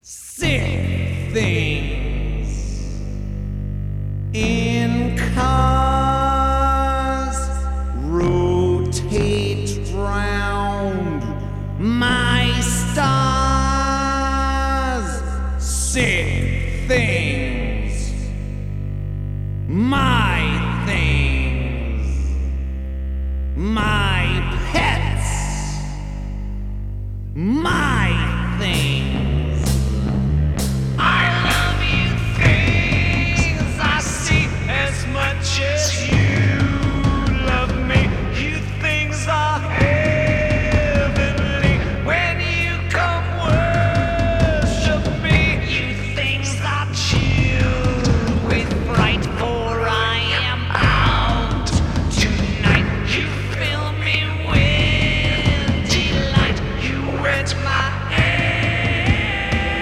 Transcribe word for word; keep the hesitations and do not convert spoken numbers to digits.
Sick things in cars rotate round my stars. Sick things. My